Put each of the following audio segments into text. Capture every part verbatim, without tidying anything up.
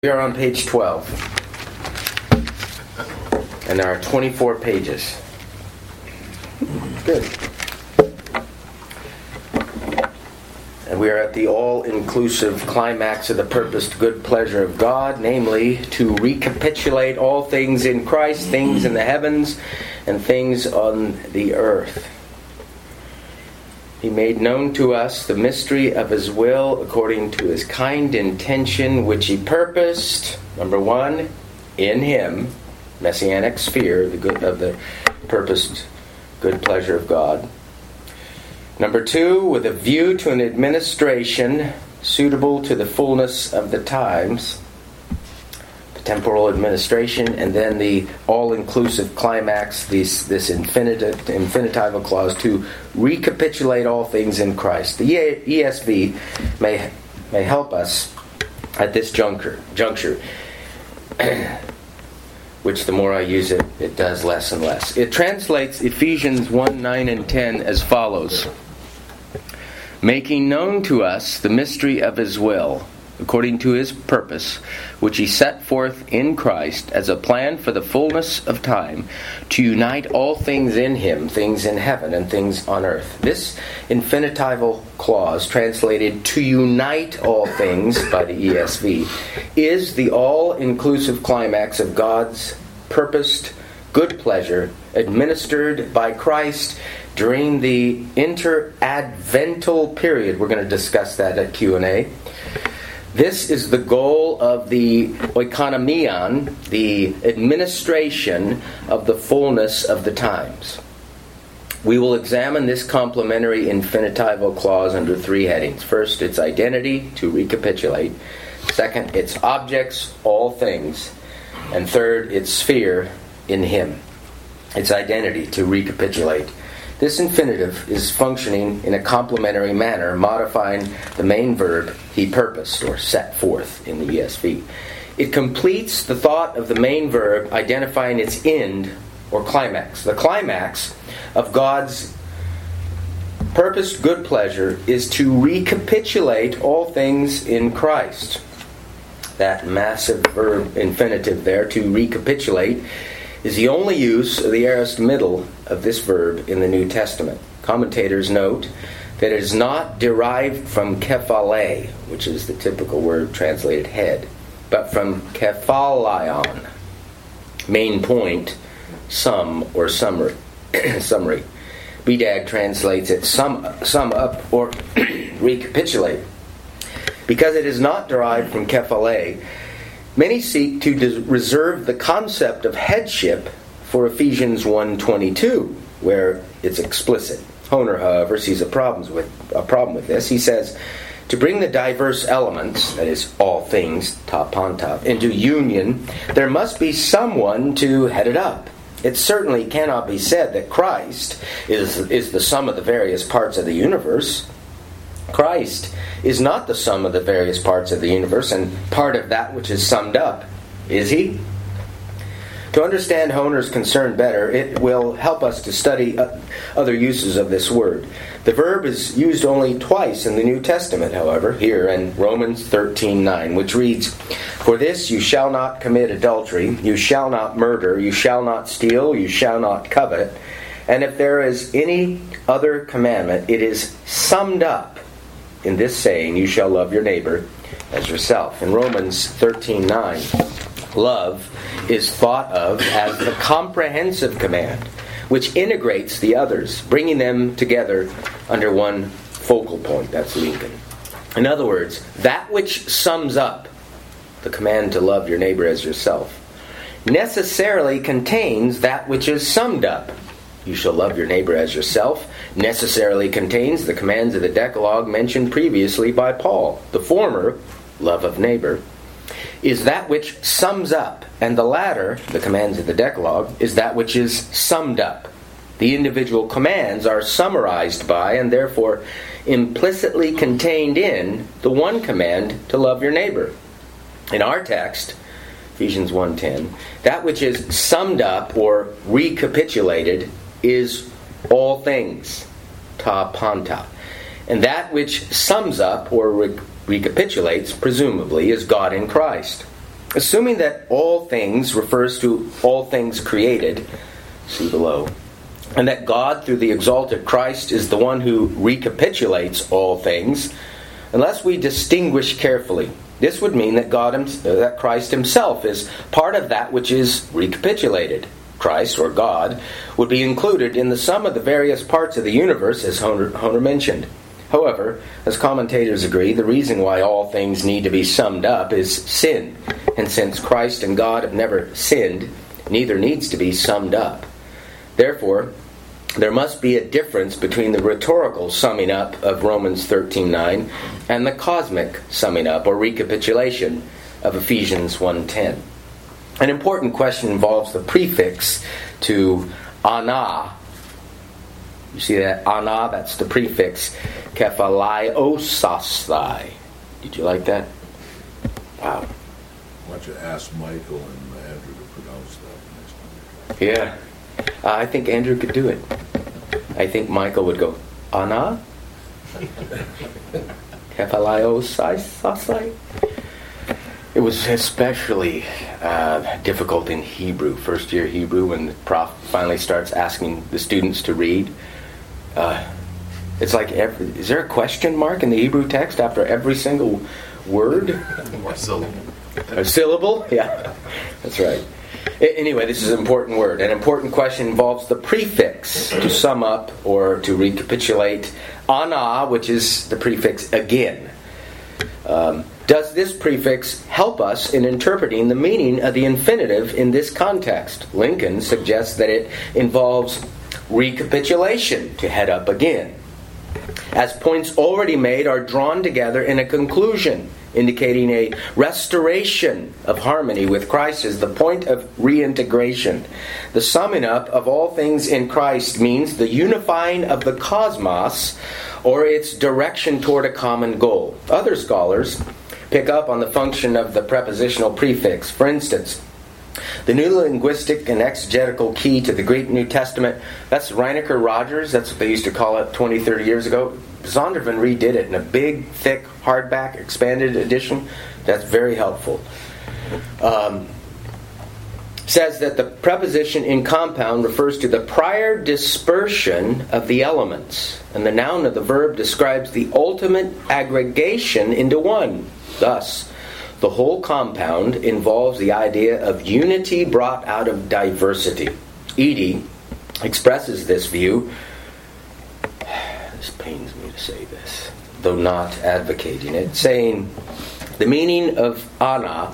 We are on page twelve, and there are twenty-four pages. Good. And we are at the all-inclusive climax of the purposed good pleasure of God, namely to recapitulate all things in Christ, things in the heavens, and things on the earth. He made known to us the mystery of His will according to His kind intention, which He purposed, number one, in Him, messianic sphere, the good of the purposed good pleasure of God. Number two, with a view to an administration suitable to the fullness of the times, the temporal administration, and then the all-inclusive climax, this, this infinitive, infinitival clause, to recapitulate all things in Christ. The E S V may may help us at this juncture, juncture which the more I use it, it does less and less. It translates Ephesians one, nine, and ten as follows. Making known to us the mystery of His will, according to His purpose, which He set forth in Christ as a plan for the fullness of time, to unite all things in Him, things in heaven and things on earth. This infinitival clause, translated to unite all things by the E S V, is the all-inclusive climax of God's purposed good pleasure administered by Christ during the interadvental period. We're going to discuss that at Q and A. This is the goal of the oikonomion, the administration of the fullness of the times. We will examine this complementary infinitival clause under three headings. First, its identity, to recapitulate. Second, its objects, all things. And third, its sphere, in Him. Its identity, to recapitulate. This infinitive is functioning in a complementary manner, modifying the main verb He purposed or set forth in the E S V. It completes the thought of the main verb, identifying its end or climax. The climax of God's purposed good pleasure is to recapitulate all things in Christ. That massive verb infinitive there, to recapitulate, is the only use of the aorist middle of this verb in the New Testament. Commentators note that it is not derived from kephale, which is the typical word translated head, but from kephalion, main point, sum or summary. summary. B D A G translates it sum, sum up or recapitulate. Because it is not derived from kephale, many seek to des- reserve the concept of headship for Ephesians one twenty-two, where it's explicit. Honer, however, sees a, problems with, a problem with this. He says, to bring the diverse elements, that is, all things, ta panta, into union, there must be someone to head it up. It certainly cannot be said that Christ is, is the sum of the various parts of the universe. Christ is not the sum of the various parts of the universe and part of that which is summed up, is He? To understand Honer's concern better, it will help us to study other uses of this word. The verb is used only twice in the New Testament, however, here in Romans thirteen nine, which reads, For this you shall not commit adultery, you shall not murder, you shall not steal, you shall not covet, and if there is any other commandment, it is summed up in this saying, you shall love your neighbor as yourself. In Romans thirteen nine, love is thought of as the comprehensive command, which integrates the others, bringing them together under one focal point. That's Lincoln. In other words, that which sums up the command to love your neighbor as yourself necessarily contains that which is summed up. You shall love your neighbor as yourself necessarily contains the commands of the Decalogue mentioned previously by Paul. The former, love of neighbor, is that which sums up, and the latter, the commands of the Decalogue, is that which is summed up. The individual commands are summarized by, and therefore implicitly contained in, the one command to love your neighbor. In our text, Ephesians one ten, that which is summed up or recapitulated is all things, ta panta. And that which sums up or re- recapitulates, presumably, is God in Christ. Assuming that all things refers to all things created, see below, and that God, through the exalted Christ, is the one who recapitulates all things, unless we distinguish carefully, this would mean that God, that Christ himself is part of that which is recapitulated. Christ, or God, would be included in the sum of the various parts of the universe, as Honer, Honer mentioned. However, as commentators agree, the reason why all things need to be summed up is sin. And since Christ and God have never sinned, neither needs to be summed up. Therefore, there must be a difference between the rhetorical summing up of Romans thirteen nine and the cosmic summing up or recapitulation of Ephesians one ten. An important question involves the prefix to ana. You see that? Ana, that's the prefix. Kephaliosasthai. Did you like that? Wow. Why don't you ask Michael and Andrew to pronounce that next time? Yeah. Uh, I think Andrew could do it. I think Michael would go, Ana? Kephaliosasthai? It was especially uh, difficult in Hebrew, first year Hebrew, when the prof finally starts asking the students to read. Uh, it's like, every, is there a question mark in the Hebrew text after every single word? Or syllable. A syllable? Yeah, that's right. A- anyway, this is an important word. An important question involves the prefix to sum up or to recapitulate. Ana, which is the prefix again. Um, does this prefix help us in interpreting the meaning of the infinitive in this context? Lincoln suggests that it involves recapitulation, to head up again, as points already made are drawn together in a conclusion, indicating a restoration of harmony with Christ as the point of reintegration. The summing up of all things in Christ means the unifying of the cosmos, or its direction toward a common goal. Other scholars pick up on the function of the prepositional prefix. For instance, the new linguistic and exegetical key to the Greek New Testament, that's Reinecker Rogers, that's what they used to call it twenty, thirty years ago. Zondervan redid it in a big, thick, hardback, expanded edition. That's very helpful. Um, says that the preposition in compound refers to the prior dispersion of the elements, and the noun of the verb describes the ultimate aggregation into one. Thus, the whole compound involves the idea of unity brought out of diversity. Eadie expresses this view. This pains me to say this, though not advocating it, saying the meaning of ana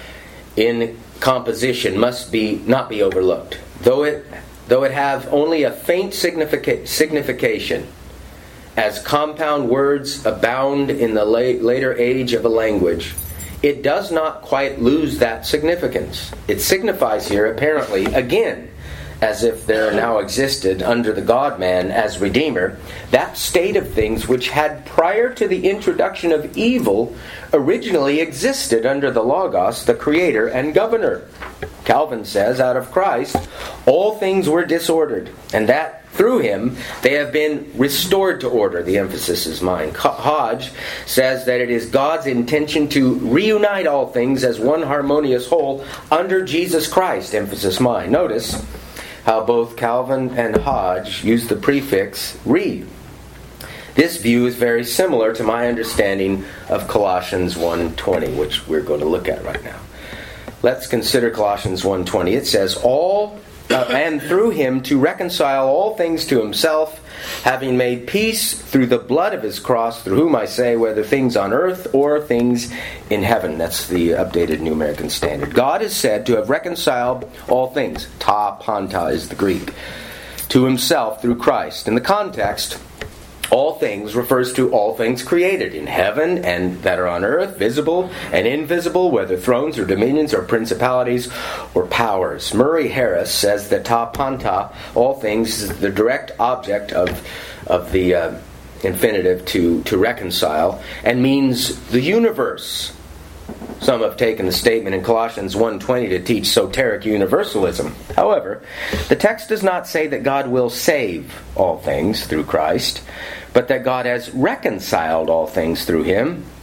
in composition must be not be overlooked, though it though it have only a faint significa- signification. As compound words abound in the late, later age of a language, it does not quite lose that significance. It signifies here, apparently, again, as if there now existed under the God-man as Redeemer, that state of things which had prior to the introduction of evil originally existed under the Logos, the Creator and Governor. Calvin says, out of Christ, all things were disordered, and that through him they have been restored to order. The emphasis is mine. Hodge says that it is God's intention to reunite all things as one harmonious whole under Jesus Christ. Emphasis mine. Notice how both Calvin and Hodge use the prefix re. This view is very similar to my understanding of Colossians one twenty, which we're going to look at right now. Let's consider Colossians one twenty. It says, all uh, and through him to reconcile all things to himself, having made peace through the blood of his cross, through whom I say, whether things on earth or things in heaven. That's the updated New American Standard. God is said to have reconciled all things. Ta panta is the Greek. To himself through Christ. In the context, all things refers to all things created in heaven and that are on earth, visible and invisible, whether thrones or dominions or principalities or powers. Murray Harris says that ta panta, all things, is the direct object of of the uh, infinitive to, to reconcile, and means the universe. Some have taken the statement in Colossians one twenty to teach soteric universalism. However, the text does not say that God will save all things through Christ, but that God has reconciled all things through him.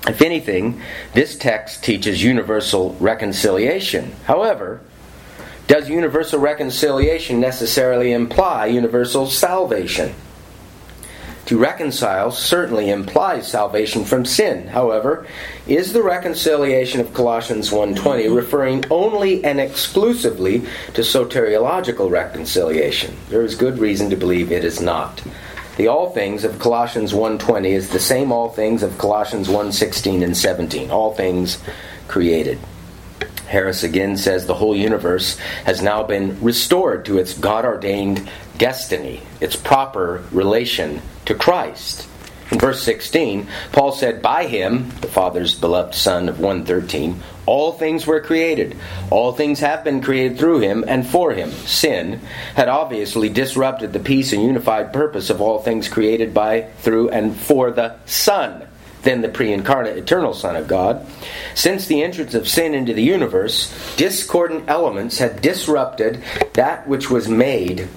If anything, this text teaches universal reconciliation. However, does universal reconciliation necessarily imply universal salvation? To reconcile certainly implies salvation from sin. However, is the reconciliation of Colossians one twenty referring only and exclusively to soteriological reconciliation? There is good reason to believe it is not. The all things of Colossians one twenty is the same all things of Colossians one sixteen and seventeen. All things created. Harris again says the whole universe has now been restored to its God-ordained destiny, its proper relation to Christ. In verse sixteen, Paul said, by him, the Father's beloved Son of one thirteen, all things were created. All things have been created through him and for him. Sin had obviously disrupted the peace and unified purpose of all things created by, through, and for the Son, then the pre-incarnate eternal Son of God. Since the entrance of sin into the universe, discordant elements had disrupted that which was made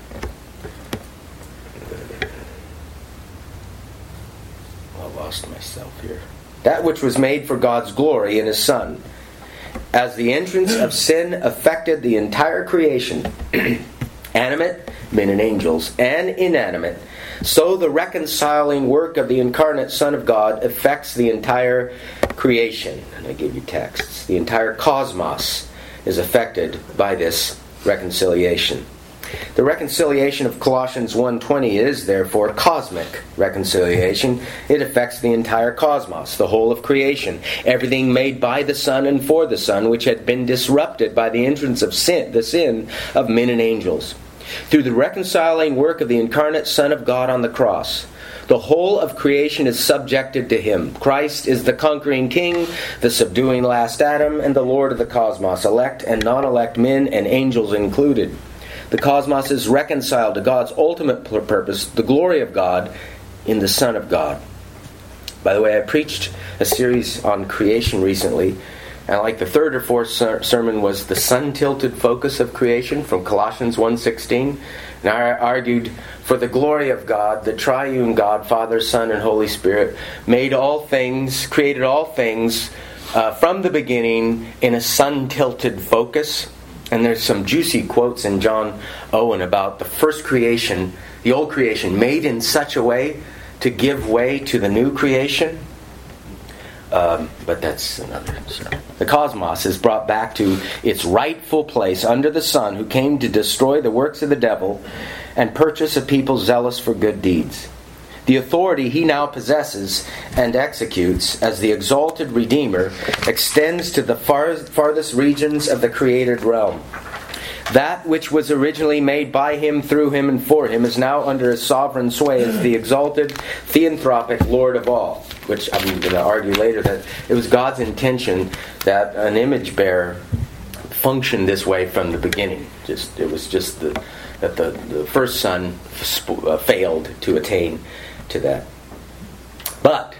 myself here. That which was made for God's glory in His Son. As the entrance of sin affected the entire creation, animate, men and angels, and inanimate, so the reconciling work of the incarnate Son of God affects the entire creation. And I give you texts. The entire cosmos is affected by this reconciliation. The reconciliation of Colossians one twenty is, therefore, cosmic reconciliation. It affects the entire cosmos, the whole of creation, everything made by the Son and for the Son, which had been disrupted by the entrance of sin, the sin of men and angels. Through the reconciling work of the incarnate Son of God on the cross, the whole of creation is subjected to Him. Christ is the conquering King, the subduing last Adam, and the Lord of the cosmos, elect and non-elect men and angels included. The cosmos is reconciled to God's ultimate purpose, the glory of God in the Son of God. By the way, I preached a series on creation recently, and like the third or fourth ser- sermon was the sun-tilted focus of creation from Colossians one sixteen. And I argued for the glory of God, the triune God, Father, Son, and Holy Spirit, made all things, created all things uh, from the beginning in a sun-tilted focus. And there's some juicy quotes in John Owen about the first creation, the old creation, made in such a way to give way to the new creation. Um, but that's another story. The cosmos is brought back to its rightful place under the Son, who came to destroy the works of the devil and purchase a people zealous for good deeds. The authority he now possesses and executes as the exalted Redeemer extends to the far, farthest regions of the created realm. That which was originally made by him, through him, and for him is now under his sovereign sway as the exalted, theanthropic Lord of all. Which I'm going to argue later that it was God's intention that an image bearer functioned this way from the beginning. Just it was just the, that the, the first son sp- uh, failed to attain to that. But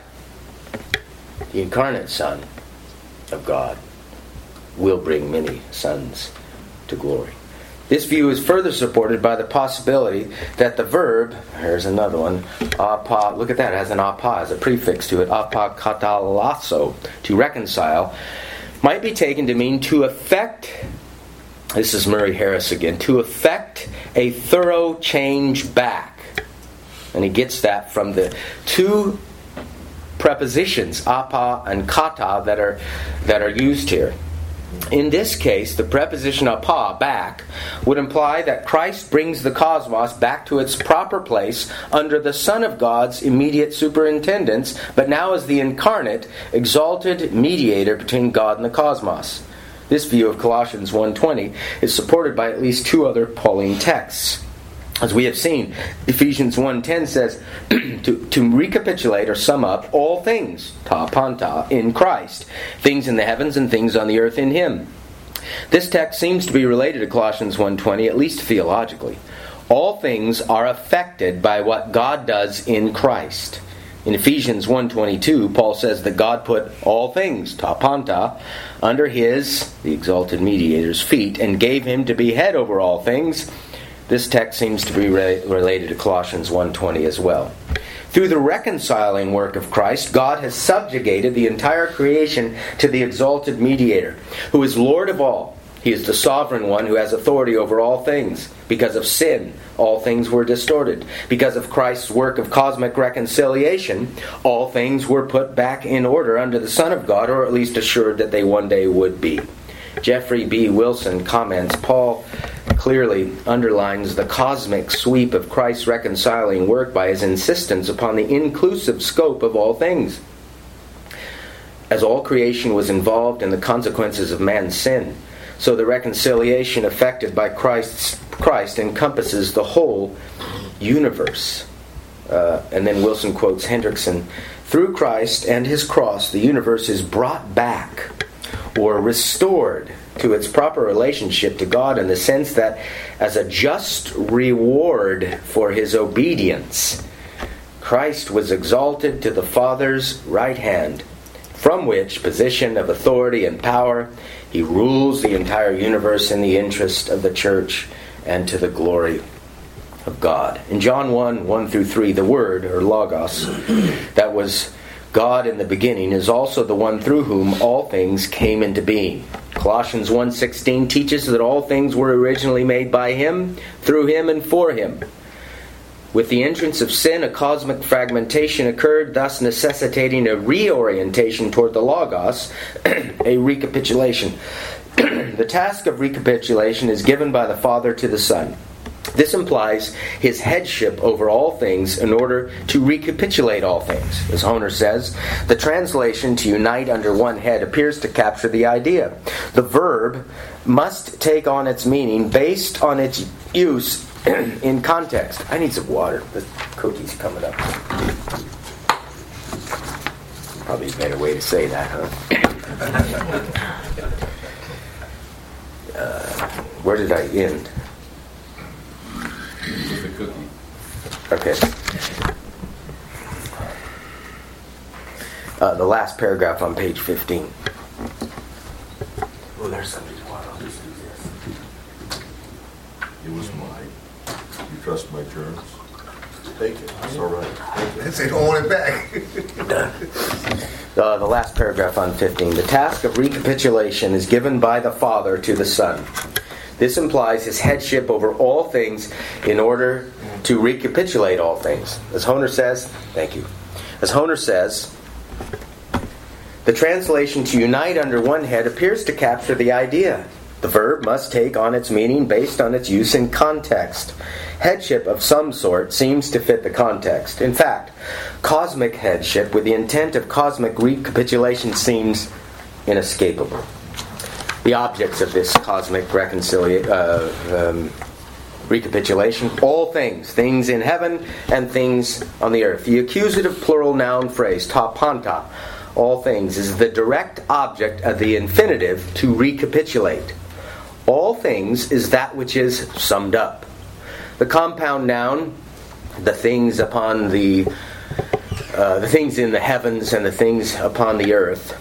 the incarnate Son of God will bring many sons to glory. This view is further supported by the possibility that the verb, here's another one, apa, look at that, it has an apa as a prefix to it, apokatalasso, to reconcile, might be taken to mean to effect, this is Murray Harris again, to effect a thorough change back. And he gets that from the two prepositions, apa and kata, that are that are used here. In this case, the preposition apa, back, would imply that Christ brings the cosmos back to its proper place under the Son of God's immediate superintendence, but now as the incarnate, exalted mediator between God and the cosmos. This view of Colossians one twenty is supported by at least two other Pauline texts. As we have seen, Ephesians one ten says, to, to recapitulate or sum up all things, ta panta, in Christ, things in the heavens and things on the earth in Him. This text seems to be related to Colossians one twenty, at least theologically. All things are affected by what God does in Christ. In Ephesians one twenty-two, Paul says that God put all things, ta panta, under His, the exalted mediator's feet, and gave Him to be head over all things. This text seems to be re- related to Colossians one twenty as well. Through the reconciling work of Christ, God has subjugated the entire creation to the exalted mediator, who is Lord of all. He is the sovereign one who has authority over all things. Because of sin, all things were distorted. Because of Christ's work of cosmic reconciliation, all things were put back in order under the Son of God, or at least assured that they one day would be. Jeffrey B. Wilson comments, Paul clearly underlines the cosmic sweep of Christ's reconciling work by his insistence upon the inclusive scope of all things. As all creation was involved in the consequences of man's sin, so the reconciliation effected by Christ's, Christ encompasses the whole universe. Uh, and then Wilson quotes Hendrickson, through Christ and his cross, the universe is brought back or restored to its proper relationship to God, in the sense that as a just reward for his obedience, Christ was exalted to the Father's right hand, from which position of authority and power he rules the entire universe in the interest of the church and to the glory of God. In John one, one through three, the Word, or Logos, that was God in the beginning, is also the one through whom all things came into being. Colossians one sixteen teaches that all things were originally made by him, through him, and for him. With the entrance of sin, a cosmic fragmentation occurred, thus necessitating a reorientation toward the Logos, a recapitulation. The task of recapitulation is given by the Father to the Son. This implies his headship over all things in order to recapitulate all things. As Honer says, the translation to unite under one head appears to capture the idea. The verb must take on its meaning based on its use in context. I need some water. The cookie's coming up. Probably a better way to say that, huh? uh, where did I end? With the cookie. Okay. Uh, the last paragraph on page fifteen. Oh, there's somebody's water. I'll just do this. It was mine. You trust my terms? Take it. It's all right. Take it. They don't want it back. uh, the last paragraph on fifteen. The task of recapitulation is given by the Father to the Son. This implies his headship over all things in order to recapitulate all things. As Honer says, thank you. As Honer says, the translation to unite under one head appears to capture the idea. The verb must take on its meaning based on its use in context. Headship of some sort seems to fit the context. In fact, cosmic headship with the intent of cosmic recapitulation seems inescapable. The objects of this cosmic reconcilia- uh, um, recapitulation, all things, things in heaven and things on the earth. The accusative plural noun phrase, ta panta, all things, is the direct object of the infinitive to recapitulate. All things is that which is summed up. The compound noun, the things upon the uh, the things in the heavens and the things upon the earth,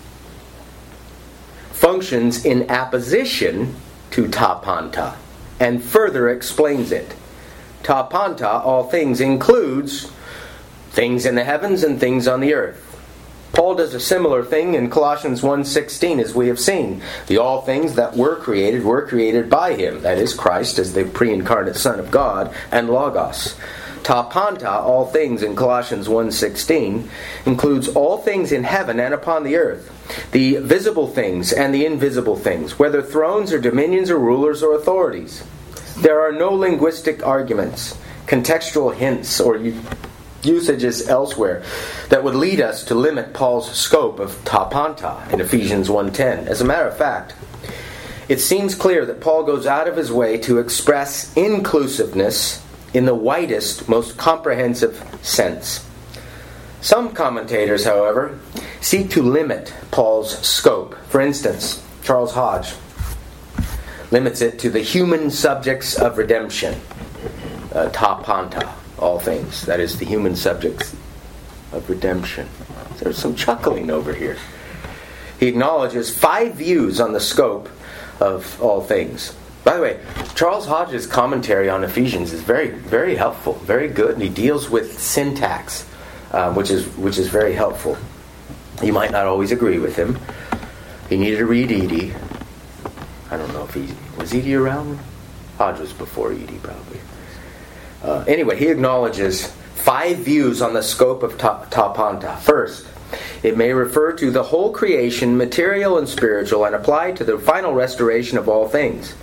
functions in apposition to ta panta and further explains it. Ta panta, all things, includes things in the heavens and things on the earth. Paul does a similar thing in Colossians one sixteen, as we have seen. The all things that were created were created by him, that is, Christ as the pre-incarnate Son of God, and Logos. Ta panta, all things, in Colossians one sixteen, includes all things in heaven and upon the earth, the visible things and the invisible things, whether thrones or dominions or rulers or authorities. There are no linguistic arguments, contextual hints, or usages elsewhere that would lead us to limit Paul's scope of ta panta in Ephesians one ten. As a matter of fact, it seems clear that Paul goes out of his way to express inclusiveness in the widest, most comprehensive sense. Some commentators, however, seek to limit Paul's scope. For instance, Charles Hodge limits it to the human subjects of redemption, uh, ta panta, all things. That is, the human subjects of redemption. There's some chuckling over here. He acknowledges five views on the scope of all things. By the way, Charles Hodge's commentary on Ephesians is very, very helpful, very good, and he deals with syntax, uh, which is which is very helpful. You might not always agree with him. He needed to read Edie. I don't know if he was Edie around. Hodge was before Edie, probably. Uh, anyway, he acknowledges five views on the scope of ta, ta panta. First, it may refer to the whole creation, material and spiritual, and apply to the final restoration of all things.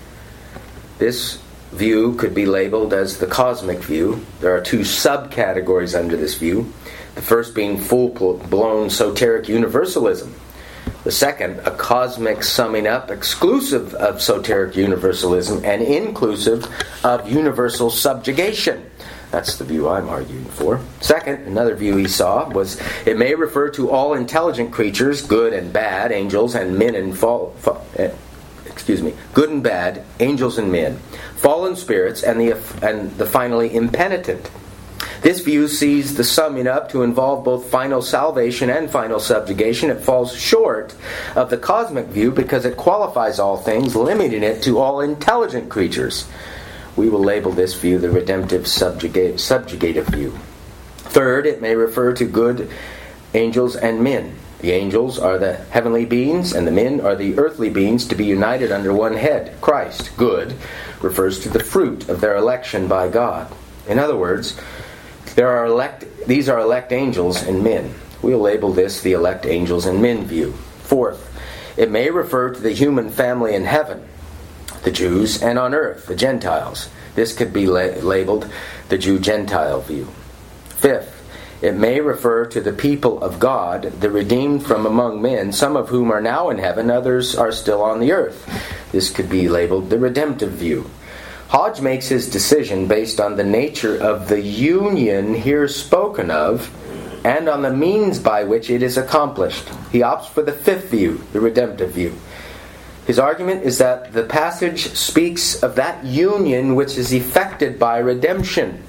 This view could be labeled as the cosmic view. There are two subcategories under this view. The first being full-blown soteric universalism. The second, a cosmic summing up exclusive of soteric universalism and inclusive of universal subjugation. That's the view I'm arguing for. Second, another view he saw was it may refer to all intelligent creatures, good and bad, angels and men and fall... fall eh, excuse me, good and bad, angels and men, fallen spirits, and the and the finally impenitent. This view sees the summing up to involve both final salvation and final subjugation. It falls short of the cosmic view because it qualifies all things, limiting it to all intelligent creatures. We will label this view the redemptive subjugate, subjugative view. Third, it may refer to good angels and men. The angels are the heavenly beings, and the men are the earthly beings to be united under one head, Christ. Good refers to the fruit of their election by God. In other words, there are elect; these are elect angels and men. We'll label this the elect angels and men view. Fourth, it may refer to the human family in heaven, the Jews, and on earth, the Gentiles. This could be la- labeled the Jew-Gentile view. Fifth, it may refer to the people of God, the redeemed from among men, some of whom are now in heaven, others are still on the earth. This could be labeled the redemptive view. Hodge makes his decision based on the nature of the union here spoken of and on the means by which it is accomplished. He opts for the fifth view, the redemptive view. His argument is that the passage speaks of that union which is effected by redemption.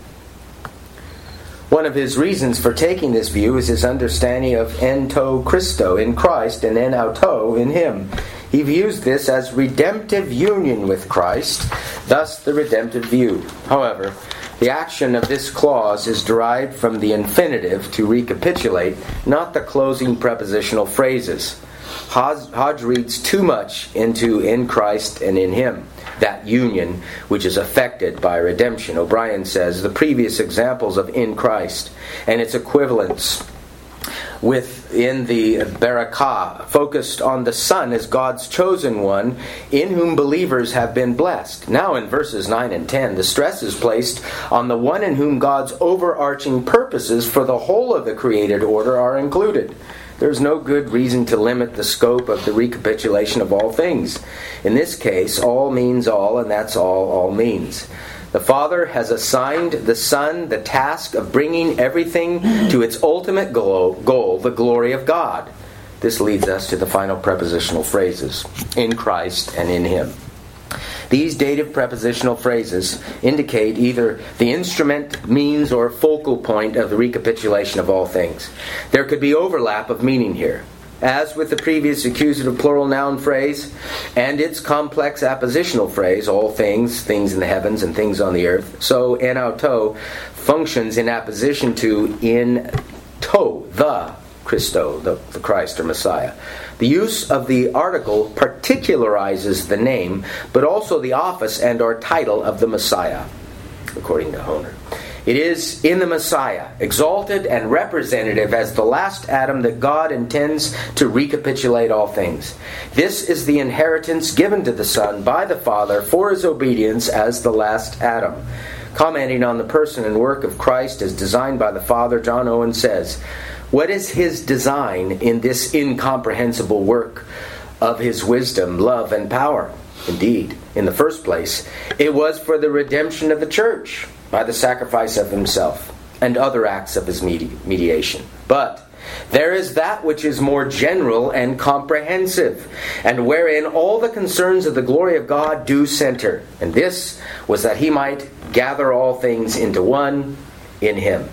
One of his reasons for taking this view is his understanding of en to Christo, in Christ, and en auto, in Him. He views this as redemptive union with Christ, thus the redemptive view. However, the action of this clause is derived from the infinitive, to recapitulate, not the closing prepositional phrases. Hodge, Hodge reads too much into in Christ and in Him, that union which is affected by redemption. O'Brien says the previous examples of in Christ and its equivalents within the Barakah focused on the Son as God's chosen one, in whom believers have been blessed. Now in verses nine and ten, the stress is placed on the one in whom God's overarching purposes for the whole of the created order are included. There's no good reason to limit the scope of the recapitulation of all things. In this case, all means all, and that's all all means. The Father has assigned the Son the task of bringing everything to its ultimate goal, goal, the glory of God. This leads us to the final prepositional phrases, in Christ and in Him. These dative prepositional phrases indicate either the instrument, means, or focal point of the recapitulation of all things. There could be overlap of meaning here. As with the previous accusative plural noun phrase and its complex appositional phrase, all things, things in the heavens and things on the earth, so en auto functions in apposition to in to, the Christo, the, the Christ or Messiah. The use of the article particularizes the name, but also the office and or title of the Messiah, according to Honer. It is in the Messiah, exalted and representative as the last Adam, that God intends to recapitulate all things. This is the inheritance given to the Son by the Father for His obedience as the last Adam. Commenting on the person and work of Christ as designed by the Father, John Owen says, "What is His design in this incomprehensible work of His wisdom, love, and power? Indeed, in the first place, it was for the redemption of the church by the sacrifice of Himself and other acts of His medi- mediation. But there is that which is more general and comprehensive, and wherein all the concerns of the glory of God do center. And this was that He might gather all things into one in Him."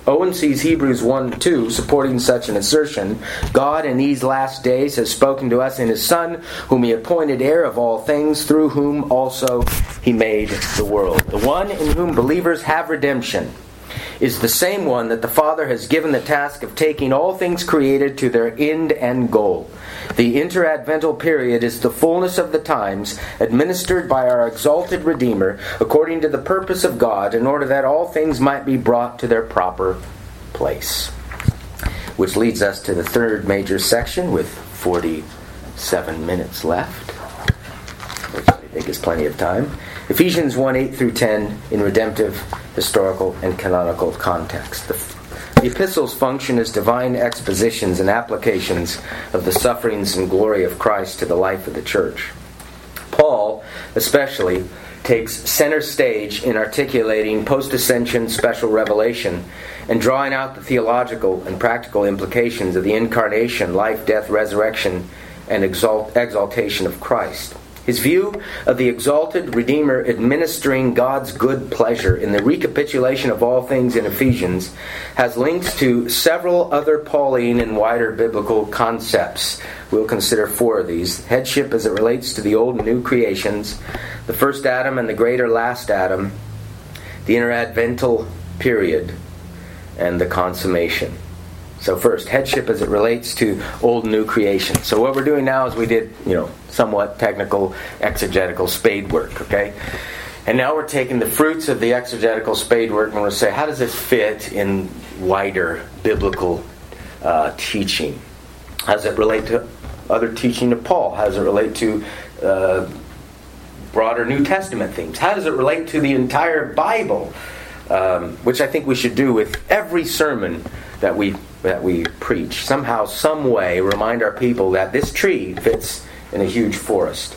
Owen sees Hebrews one two supporting such an assertion. God in these last days has spoken to us in His Son, whom He appointed heir of all things, through whom also He made the world. The one in whom believers have redemption is the same one that the Father has given the task of taking all things created to their end and goal. The interadvental period is the fullness of the times administered by our exalted Redeemer according to the purpose of God, in order that all things might be brought to their proper place. Which leads us to the third major section with forty-seven minutes left, which I think is plenty of time. Ephesians one eight through ten in redemptive, historical, and canonical context. The, the epistles function as divine expositions and applications of the sufferings and glory of Christ to the life of the church. Paul, especially, takes center stage in articulating post-ascension special revelation and drawing out the theological and practical implications of the incarnation, life, death, resurrection, and exalt, exaltation of Christ. His view of the exalted Redeemer administering God's good pleasure in the recapitulation of all things in Ephesians has links to several other Pauline and wider biblical concepts. We'll consider four of these. Headship as it relates to the old and new creations, the first Adam and the greater last Adam, the interadvental period, and the consummation. So first, headship as it relates to old and new creation. So what we're doing now is we did, you know, somewhat technical exegetical spade work, okay? And now we're taking the fruits of the exegetical spade work and we're going to say, how does this fit in wider biblical uh, teaching? How does it relate to other teaching of Paul? How does it relate to uh, broader New Testament themes? How does it relate to the entire Bible? Um, which I think we should do with every sermon that we that we preach. Somehow, some way, remind our people that this tree fits in a huge forest.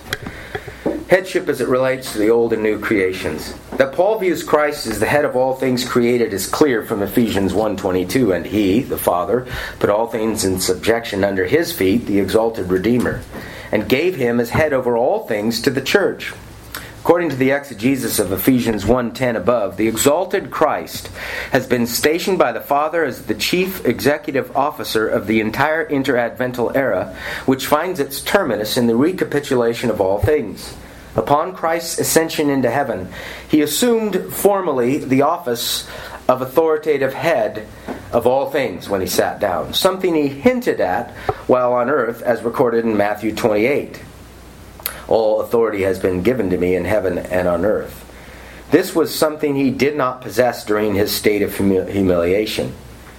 Headship as it relates to the old and new creations. That Paul views Christ as the head of all things created is clear from Ephesians one twenty-two. And He, the Father, put all things in subjection under His feet, the exalted Redeemer, and gave Him as head over all things to the church. According to the exegesis of Ephesians one ten above, the exalted Christ has been stationed by the Father as the chief executive officer of the entire interadvental era, which finds its terminus in the recapitulation of all things. Upon Christ's ascension into heaven, He assumed formally the office of authoritative head of all things when He sat down, something He hinted at while on earth, as recorded in Matthew twenty-eight. All authority has been given to me in heaven and on earth. This was something He did not possess during His state of humiliation.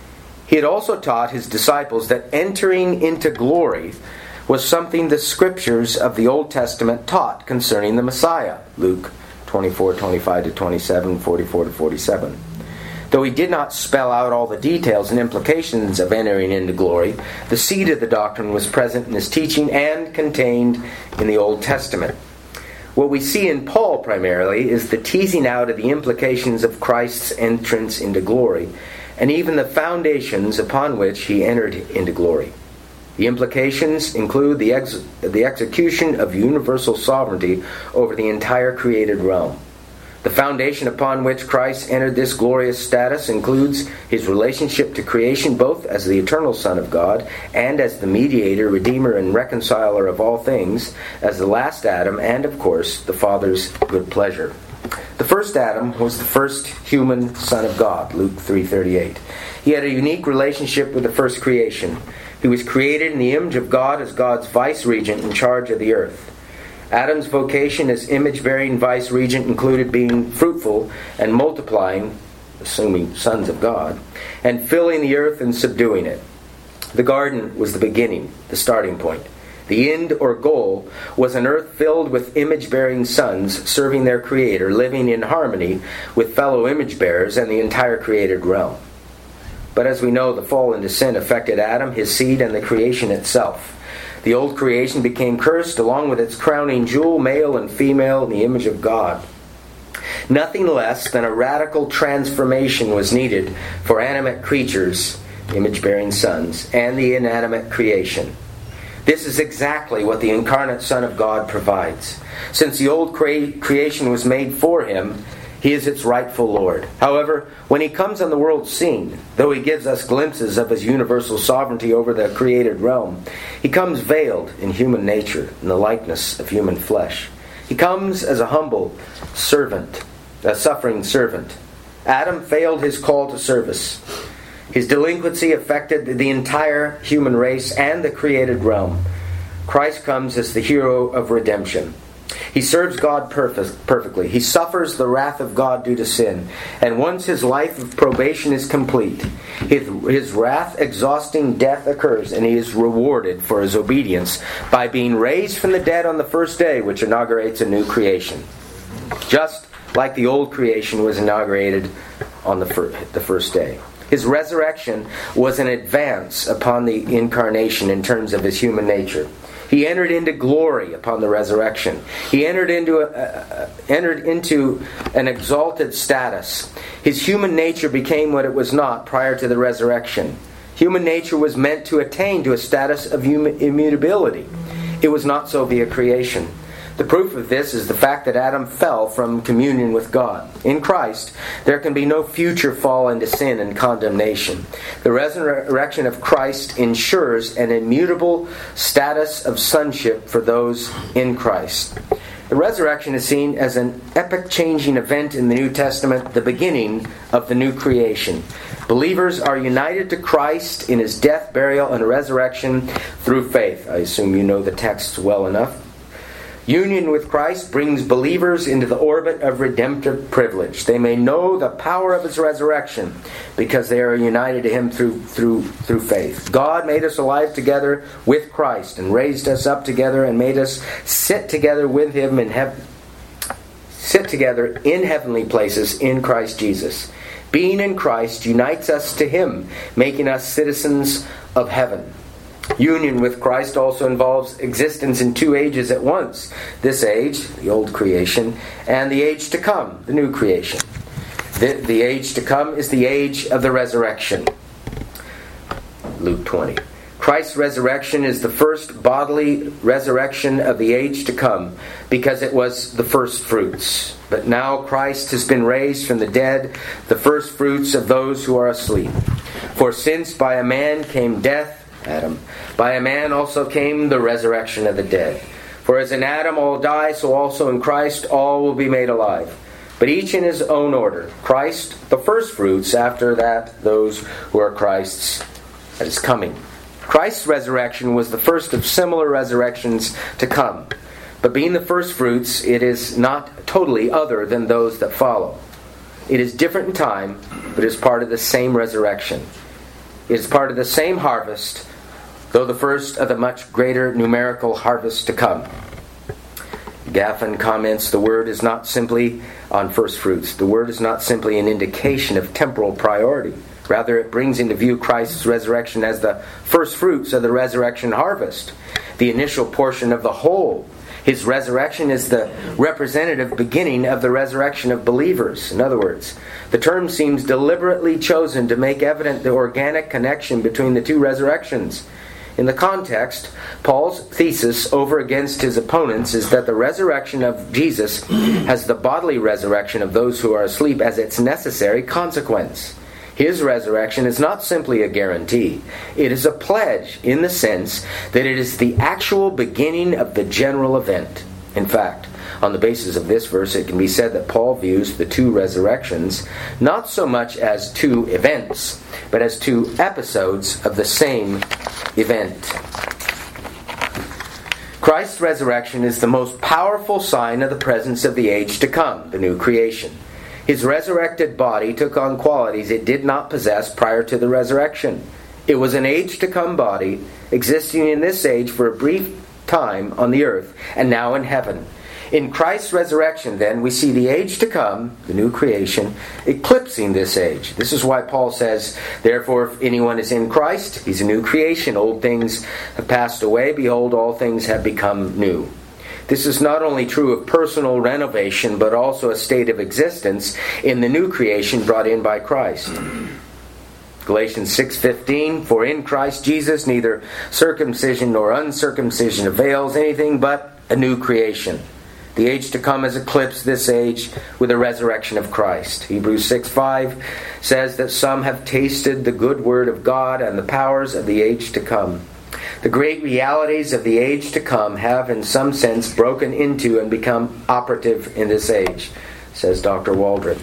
He had also taught His disciples that entering into glory was something the Scriptures of the Old Testament taught concerning the Messiah. Luke twenty-four twenty-five to twenty-seven, forty-four to forty-seven. Though He did not spell out all the details and implications of entering into glory, the seed of the doctrine was present in His teaching and contained in the Old Testament. What we see in Paul primarily is the teasing out of the implications of Christ's entrance into glory, and even the foundations upon which He entered into glory. The implications include the, ex- the execution of universal sovereignty over the entire created realm. The foundation upon which Christ entered this glorious status includes His relationship to creation, both as the eternal Son of God and as the mediator, redeemer, and reconciler of all things, as the last Adam, and, of course, the Father's good pleasure. The first Adam was the first human Son of God, Luke three thirty-eight. He had a unique relationship with the first creation. He was created in the image of God as God's vice-regent in charge of the earth. Adam's vocation as image-bearing vice-regent included being fruitful and multiplying, assuming sons of God, and filling the earth and subduing it. The garden was the beginning, the starting point. The end or goal was an earth filled with image-bearing sons serving their Creator, living in harmony with fellow image-bearers and the entire created realm. But as we know, the fall into sin affected Adam, his seed, and the creation itself. The old creation became cursed along with its crowning jewel, male and female, in the image of God. Nothing less than a radical transformation was needed for animate creatures, image-bearing sons, and the inanimate creation. This is exactly what the incarnate Son of God provides. Since the old cre- creation was made for Him, He is its rightful Lord. However, when He comes on the world's scene, though He gives us glimpses of His universal sovereignty over the created realm, He comes veiled in human nature, in the likeness of human flesh. He comes as a humble servant, a suffering servant. Adam failed his call to service. His delinquency affected the entire human race and the created realm. Christ comes as the hero of redemption. He serves God perfect, perfectly. He suffers the wrath of God due to sin. And once His life of probation is complete, His, his wrath-exhausting death occurs, and He is rewarded for His obedience by being raised from the dead on the first day, which inaugurates a new creation. Just like the old creation was inaugurated on the, fir- the first day. His resurrection was an advance upon the incarnation in terms of His human nature. He entered into glory upon the resurrection. He entered into a, uh, entered into an exalted status. His human nature became what it was not prior to the resurrection. Human nature was meant to attain to a status of immutability. It was not so via creation. The proof of this is the fact that Adam fell from communion with God. In Christ, there can be no future fall into sin and condemnation. The resurrection of Christ ensures an immutable status of sonship for those in Christ. The resurrection is seen as an epoch-changing event in the New Testament, the beginning of the new creation. Believers are united to Christ in His death, burial, and resurrection through faith. I assume you know the texts well enough. Union with Christ brings believers into the orbit of redemptive privilege. They may know the power of His resurrection because they are united to Him through through through faith. God made us alive together with Christ and raised us up together and made us sit together with Him in heaven, sit together in heavenly places in Christ Jesus. Being in Christ unites us to Him, making us citizens of heaven. Union with Christ also involves existence in two ages at once. This age, the old creation, and the age to come, the new creation. The, the age to come is the age of the resurrection. Luke twenty. Christ's resurrection is the first bodily resurrection of the age to come because it was the first fruits. But now Christ has been raised from the dead, the first fruits of those who are asleep. For since by a man came death, Adam, by a man also came the resurrection of the dead. For as in Adam all die, so also in Christ all will be made alive. But each in his own order. Christ, the first fruits, after that those who are Christ's that is coming. Christ's resurrection was the first of similar resurrections to come. But being the first fruits, it is not totally other than those that follow. It is different in time, but is part of the same resurrection. It is part of the same harvest, though the first of the much greater numerical harvest to come. Gaffin comments, the word is not simply on first fruits. The word is not simply an indication of temporal priority. Rather, it brings into view Christ's resurrection as the first fruits of the resurrection harvest, the initial portion of the whole. His resurrection is the representative beginning of the resurrection of believers. In other words, the term seems deliberately chosen to make evident the organic connection between the two resurrections. In the context, Paul's thesis over against his opponents is that the resurrection of Jesus has the bodily resurrection of those who are asleep as its necessary consequence. His resurrection is not simply a guarantee. It is a pledge in the sense that it is the actual beginning of the general event. In fact, on the basis of this verse, it can be said that Paul views the two resurrections not so much as two events, but as two episodes of the same event. Christ's resurrection is the most powerful sign of the presence of the age to come, the new creation. His resurrected body took on qualities it did not possess prior to the resurrection. It was an age-to-come body, existing in this age for a brief time on the earth, and now in heaven. In Christ's resurrection, then, we see the age to come, the new creation, eclipsing this age. This is why Paul says, therefore, if anyone is in Christ, he's a new creation. Old things have passed away. Behold, all things have become new. This is not only true of personal renovation, but also a state of existence in the new creation brought in by Christ. Galatians six fifteen, for in Christ Jesus neither circumcision nor uncircumcision avails anything but a new creation. The age to come has eclipsed this age with the resurrection of Christ. Hebrews six five says that some have tasted the good word of God and the powers of the age to come. The great realities of the age to come have in some sense broken into and become operative in this age, says Doctor Waldron.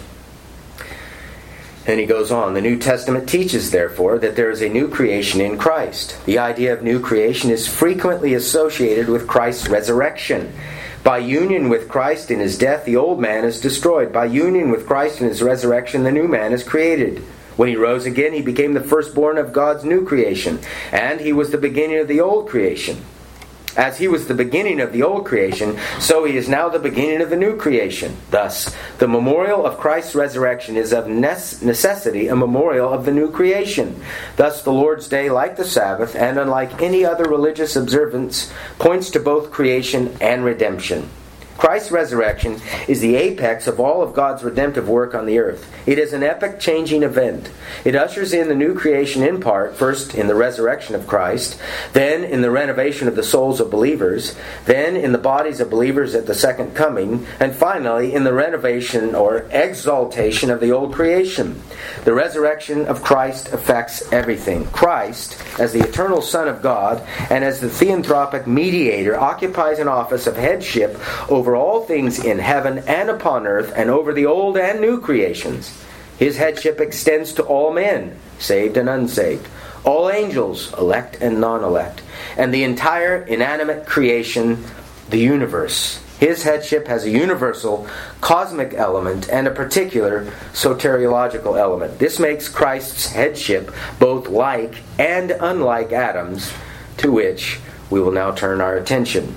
And he goes on, the New Testament teaches, therefore, that there is a new creation in Christ. The idea of new creation is frequently associated with Christ's resurrection. By union with Christ in his death, the old man is destroyed. By union with Christ in his resurrection, the new man is created. When he rose again, he became the firstborn of God's new creation, and he was the beginning of the old creation. As he was the beginning of the old creation, so he is now the beginning of the new creation. Thus, the memorial of Christ's resurrection is of necessity a memorial of the new creation. Thus, the Lord's Day, like the Sabbath, and unlike any other religious observance, points to both creation and redemption. Christ's resurrection is the apex of all of God's redemptive work on the earth. It is an epoch-changing event. It ushers in the new creation in part, first in the resurrection of Christ, then in the renovation of the souls of believers, then in the bodies of believers at the second coming, and finally in the renovation or exaltation of the old creation. The resurrection of Christ affects everything. Christ, as the eternal Son of God and as the theanthropic mediator, occupies an office of headship over all things in heaven and upon earth, and over the old and new creations. His headship extends to all men, saved and unsaved, all angels, elect and non-elect, and the entire inanimate creation, the universe. His headship has a universal, cosmic element and a particular soteriological element. This makes Christ's headship both like and unlike Adam's, to which we will now turn our attention.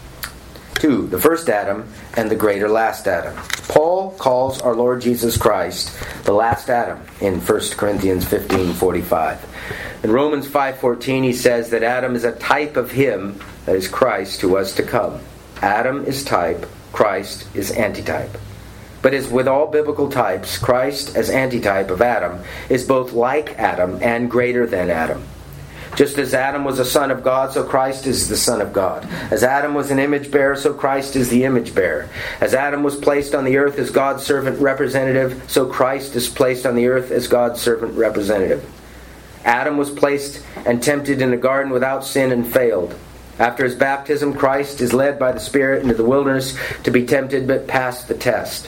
Two, the first Adam and the greater last Adam. Paul calls our Lord Jesus Christ the last Adam in First Corinthians fifteen forty-five. In Romans five fourteen he says that Adam is a type of him, that is Christ, who was to come. Adam is type, Christ is antitype. But as with all biblical types, Christ as antitype of Adam is both like Adam and greater than Adam. Just as Adam was a son of God, so Christ is the Son of God. As Adam was an image bearer, so Christ is the image bearer. As Adam was placed on the earth as God's servant representative, so Christ is placed on the earth as God's servant representative. Adam was placed and tempted in the garden without sin and failed. After his baptism, Christ is led by the Spirit into the wilderness to be tempted, but passed the test.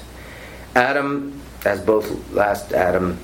Adam, as both last Adam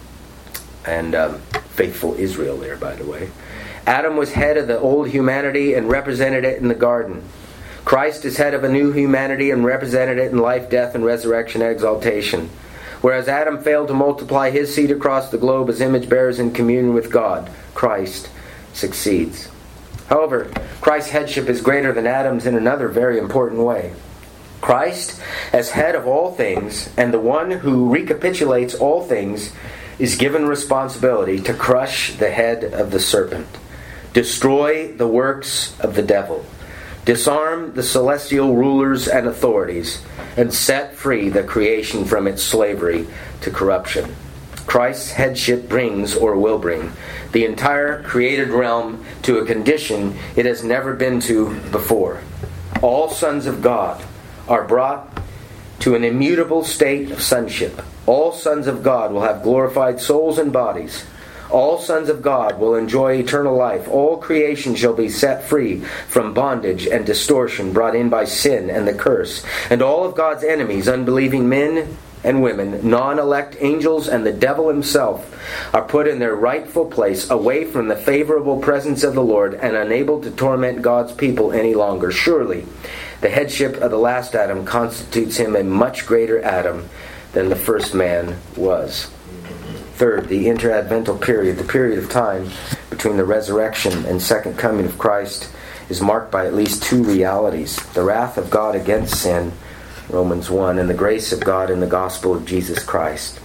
and um, faithful Israel there, by the way, Adam was head of the old humanity and represented it in the garden. Christ is head of a new humanity and represented it in life, death, and resurrection exaltation. Whereas Adam failed to multiply his seed across the globe as image bearers in communion with God, Christ succeeds. However, Christ's headship is greater than Adam's in another very important way. Christ, as head of all things, and the one who recapitulates all things, is given responsibility to crush the head of the serpent, destroy the works of the devil, disarm the celestial rulers and authorities, and set free the creation from its slavery to corruption. Christ's headship brings, or will bring, the entire created realm to a condition it has never been to before. All sons of God are brought to an immutable state of sonship. All sons of God will have glorified souls and bodies. All sons of God will enjoy eternal life. All creation shall be set free from bondage and distortion brought in by sin and the curse. And all of God's enemies, unbelieving men and women, non-elect angels, and the devil himself, are put in their rightful place, away from the favorable presence of the Lord, and unable to torment God's people any longer. Surely, the headship of the last Adam constitutes him a much greater Adam than the first man was. Third, the interadvental period, the period of time between the resurrection and second coming of Christ, is marked by at least two realities: the wrath of God against sin, Romans one, and the grace of God in the gospel of Jesus Christ.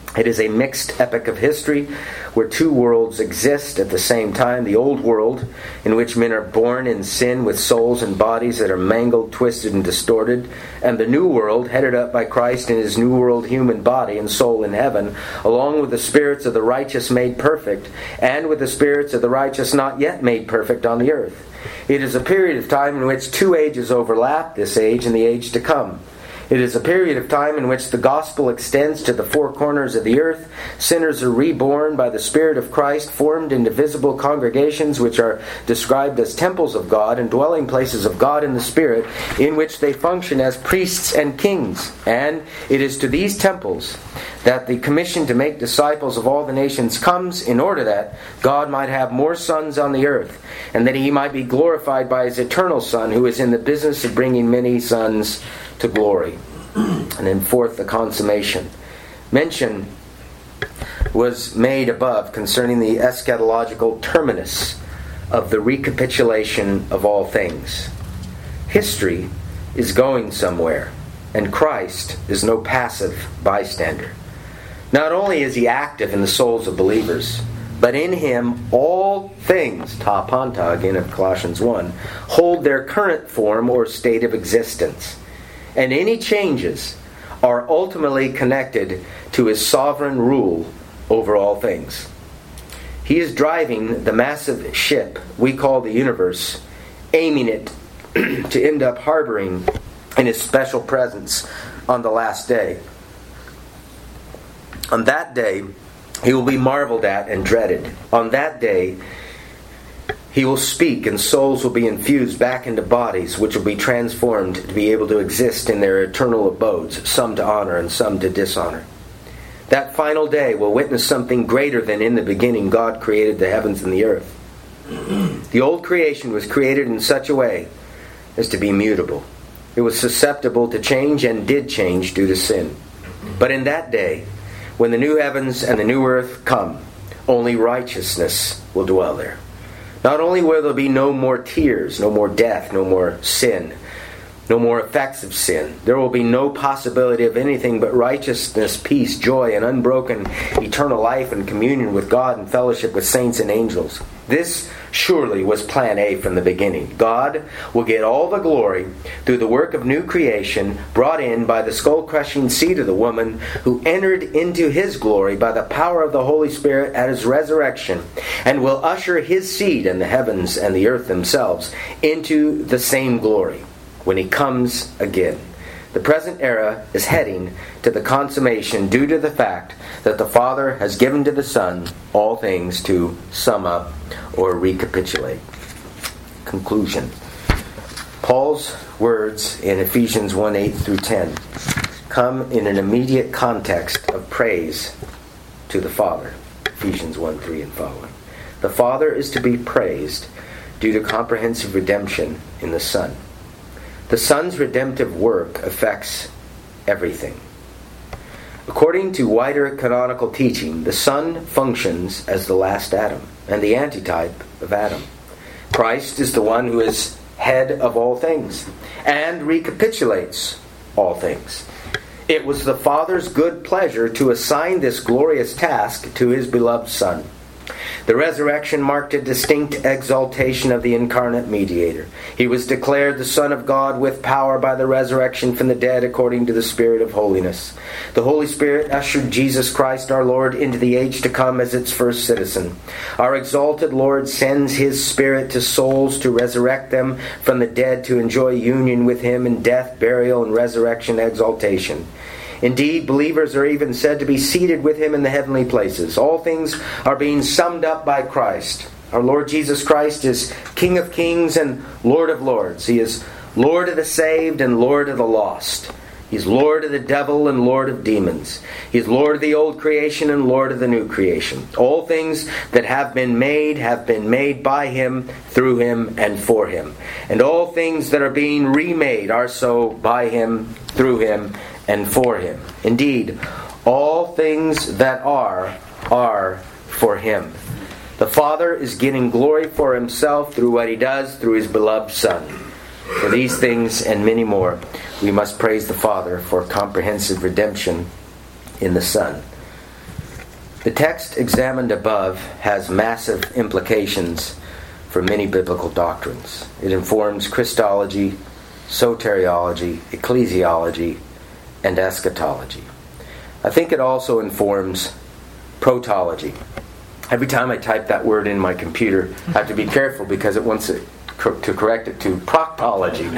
It is a mixed epoch of history where two worlds exist at the same time. The old world, in which men are born in sin with souls and bodies that are mangled, twisted, and distorted, and the new world, headed up by Christ in his new world human body and soul in heaven, along with the spirits of the righteous made perfect, and with the spirits of the righteous not yet made perfect on the earth. It is a period of time in which two ages overlap, this age and the age to come. It is a period of time in which the gospel extends to the four corners of the earth. Sinners are reborn by the Spirit of Christ, formed into visible congregations which are described as temples of God and dwelling places of God in the Spirit, in which they function as priests and kings. And it is to these temples that the commission to make disciples of all the nations comes, in order that God might have more sons on the earth, and that he might be glorified by his eternal Son, who is in the business of bringing many sons to glory. And then fourth, the consummation. Mention was made above concerning the eschatological terminus of the recapitulation of all things. History is going somewhere, and Christ is no passive bystander. Not only is he active in the souls of believers, but in him all things, ta panta again of Colossians one, hold their current form or state of existence. And any changes are ultimately connected to his sovereign rule over all things. He is driving the massive ship we call the universe, aiming it to end up harboring in his special presence on the last day. On that day, he will be marveled at and dreaded. On that day, he will speak, and souls will be infused back into bodies which will be transformed to be able to exist in their eternal abodes, some to honor and some to dishonor. That final day will witness something greater than in the beginning God created the heavens and the earth. The old creation was created in such a way as to be mutable. It was susceptible to change and did change due to sin. But in that day, when the new heavens and the new earth come, only righteousness will dwell there. Not only will there be no more tears, no more death, no more sin, no more effects of sin. There will be no possibility of anything but righteousness, peace, joy, and unbroken eternal life and communion with God and fellowship with saints and angels. This surely was plan A from the beginning. God will get all the glory through the work of new creation brought in by the skull-crushing seed of the woman who entered into his glory by the power of the Holy Spirit at his resurrection, and will usher his seed and the heavens and the earth themselves into the same glory when he comes again. The present era is heading to the consummation due to the fact that the Father has given to the Son all things to sum up or recapitulate. Conclusion. Paul's words in Ephesians one eight through ten come in an immediate context of praise to the Father. Ephesians one three and following. The Father is to be praised due to comprehensive redemption in the Son. The Son's redemptive work affects everything. According to wider canonical teaching, the Son functions as the last Adam and the antitype of Adam. Christ is the one who is head of all things and recapitulates all things. It was the Father's good pleasure to assign this glorious task to his beloved Son. The resurrection marked a distinct exaltation of the incarnate mediator. He was declared the Son of God with power by the resurrection from the dead according to the Spirit of holiness. The Holy Spirit ushered Jesus Christ our Lord into the age to come as its first citizen. Our exalted Lord sends his Spirit to souls to resurrect them from the dead to enjoy union with him in death, burial, and resurrection exaltation. Indeed, believers are even said to be seated with him in the heavenly places. All things are being summed up by Christ. Our Lord Jesus Christ is King of kings and Lord of lords. He is Lord of the saved and Lord of the lost. He is Lord of the devil and Lord of demons. He is Lord of the old creation and Lord of the new creation. All things that have been made have been made by him, through him, and for him. And all things that are being remade are so by him, through him, and for him. Indeed, all things that are, are for him. The Father is getting glory for himself through what he does through his beloved Son. For these things and many more, we must praise the Father for comprehensive redemption in the Son. The text examined above has massive implications for many biblical doctrines. It informs Christology, soteriology, ecclesiology, and eschatology. I think it also informs protology. Every time I type that word in my computer, I have to be careful because it wants it to correct it to proctology.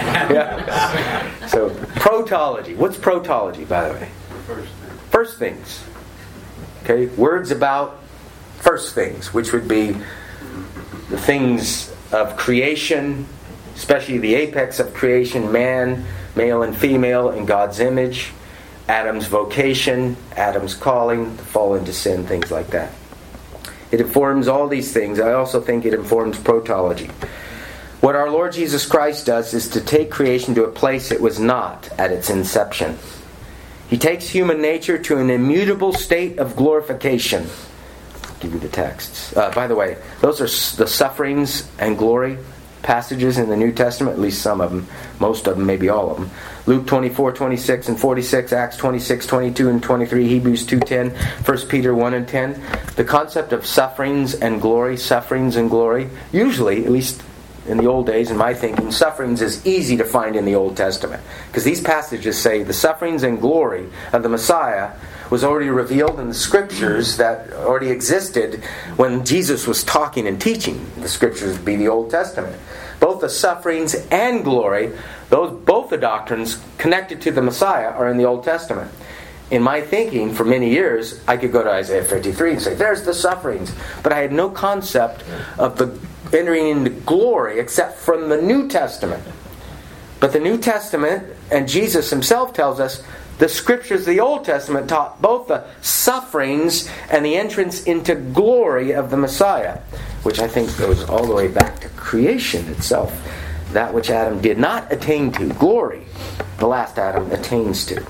Yeah. So, protology. What's protology, by the way? First thing. First things. Okay, words about first things, which would be the things of creation, especially the apex of creation, man, male and female in God's image, Adam's vocation, Adam's calling, the fall into sin, things like that. It informs all these things. I also think it informs protology. What our Lord Jesus Christ does is to take creation to a place it was not at its inception. He takes human nature to an immutable state of glorification. I'll give you the texts. Uh, by the way, those are the sufferings and glory passages in the New Testament, at least some of them, most of them, maybe all of them. Luke twenty-four, twenty-six, and forty-six, Acts twenty-six, twenty-two, and twenty-three, Hebrews two ten, First Peter one and ten. The concept of sufferings and glory, sufferings and glory, usually, at least in the old days, in my thinking, sufferings is easy to find in the Old Testament. Because these passages say the sufferings and glory of the Messiah was already revealed in the Scriptures that already existed when Jesus was talking and teaching. The Scriptures would be the Old Testament. Both the sufferings and glory, those both the doctrines connected to the Messiah are in the Old Testament. In my thinking, for many years, I could go to Isaiah fifty-three and say, there's the sufferings. But I had no concept of the entering into glory except from the New Testament. But the New Testament, and Jesus himself tells us, the Scriptures of the Old Testament taught both the sufferings and the entrance into glory of the Messiah, which I think goes all the way back to creation itself. That which Adam did not attain to, glory, the last Adam attains to.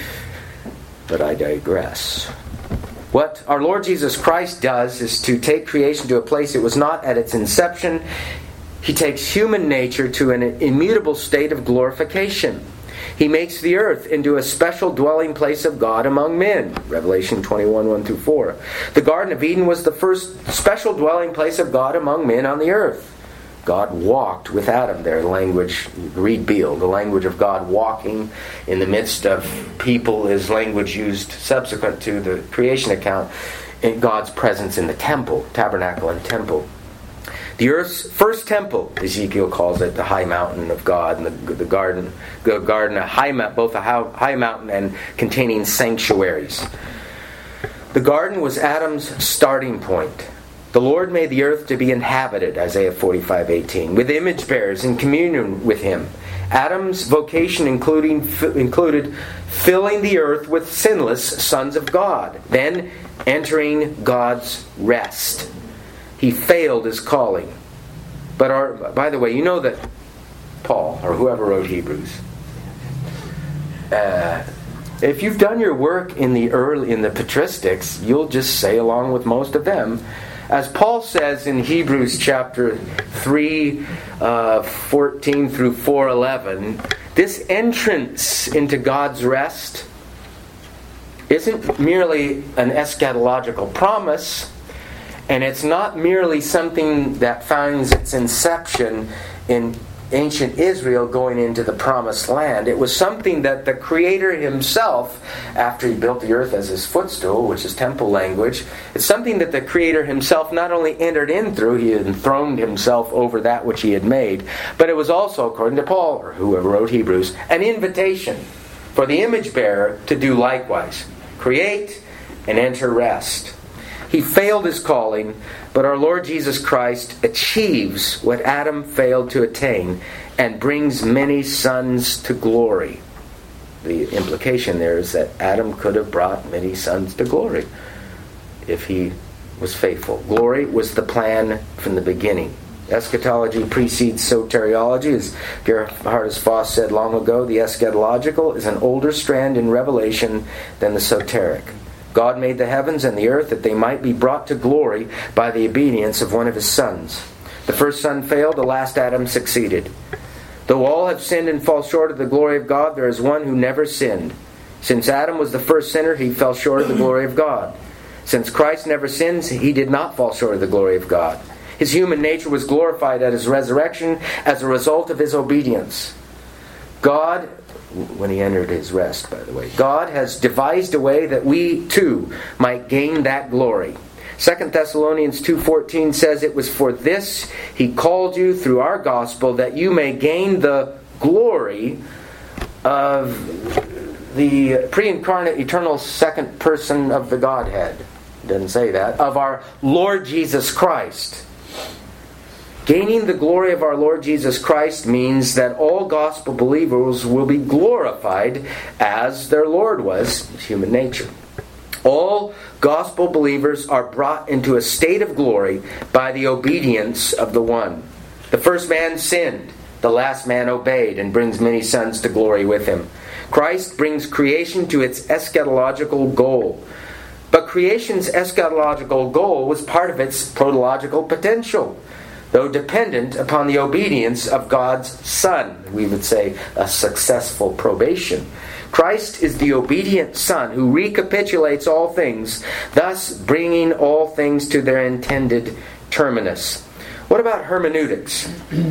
But I digress. What our Lord Jesus Christ does is to take creation to a place it was not at its inception. He takes human nature to an immutable state of glorification. He makes the earth into a special dwelling place of God among men. Revelation twenty-one, one through four. The Garden of Eden was the first special dwelling place of God among men on the earth. God walked with Adam there. The language, read Beale, the language of God walking in the midst of people is language used subsequent to the creation account in God's presence in the temple, tabernacle and temple. The earth's first temple, Ezekiel calls it the high mountain of God, and the, the garden, the garden, a high mountain, both a high mountain and containing sanctuaries. The garden was Adam's starting point. The Lord made the earth to be inhabited, Isaiah forty-five, eighteen, with image bearers in communion with Him. Adam's vocation including, included filling the earth with sinless sons of God, then entering God's rest. He failed his calling. But our, by the way, you know that Paul, or whoever wrote Hebrews, uh, if you've done your work in the early in the patristics, you'll just say along with most of them. As Paul says in Hebrews chapter three, uh, fourteen through four eleven, this entrance into God's rest isn't merely an eschatological promise, and it's not merely something that finds its inception in ancient Israel going into the promised land. It was something that the Creator Himself, after He built the earth as His footstool, which is temple language, it's something that the Creator Himself not only entered in through, He enthroned Himself over that which He had made, but it was also, according to Paul, or whoever wrote Hebrews, an invitation for the image bearer to do likewise. Create and enter rest. He failed his calling, but our Lord Jesus Christ achieves what Adam failed to attain and brings many sons to glory. The implication there is that Adam could have brought many sons to glory if he was faithful. Glory was the plan from the beginning. Eschatology precedes soteriology. As Gerhardus Voss said long ago, the eschatological is an older strand in Revelation than the soteric. God made the heavens and the earth that they might be brought to glory by the obedience of one of His sons. The first son failed, the last Adam succeeded. Though all have sinned and fall short of the glory of God, there is one who never sinned. Since Adam was the first sinner, he fell short of the glory of God. Since Christ never sins, he did not fall short of the glory of God. His human nature was glorified at his resurrection as a result of his obedience. God, when he entered his rest, by the way, God has devised a way that we too might gain that glory. Second Thessalonians two fourteen says, "It was for this he called you through our gospel, that you may gain the glory of the pre-incarnate eternal second person of the Godhead." It doesn't say that. Of our Lord Jesus Christ. Gaining the glory of our Lord Jesus Christ means that all gospel believers will be glorified as their Lord was, human nature. All gospel believers are brought into a state of glory by the obedience of the one. The first man sinned, the last man obeyed, and brings many sons to glory with him. Christ brings creation to its eschatological goal. But creation's eschatological goal was part of its protological potential, though dependent upon the obedience of God's Son. We would say a successful probation. Christ is the obedient Son who recapitulates all things, thus bringing all things to their intended terminus. What about hermeneutics?